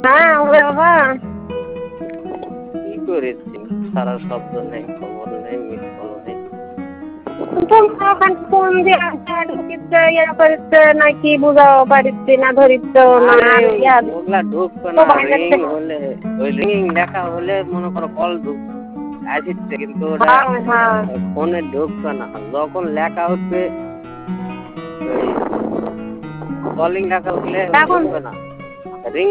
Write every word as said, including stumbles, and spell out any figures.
হ্যাঁ ওরে বাবা কি করেছি সারা শব্দ নেই খবর নেই মিস কল নেই ফোন দিয়ে ঢুকিচ্ছে ইয়া করিচ্ছে নাকি বুঝাও পারিচ্ছে না ধরিচ্ছ না ওগুলা ঢুকতো না রিং হলে ওই রিং লেখা হলে মনে করো কল ঢুকতো আসছে কিন্তু ওটা ফোনে ঢুকতো না যখন লেখা উঠবে কলিং লেখা উঠলে ঢুকবে না রিং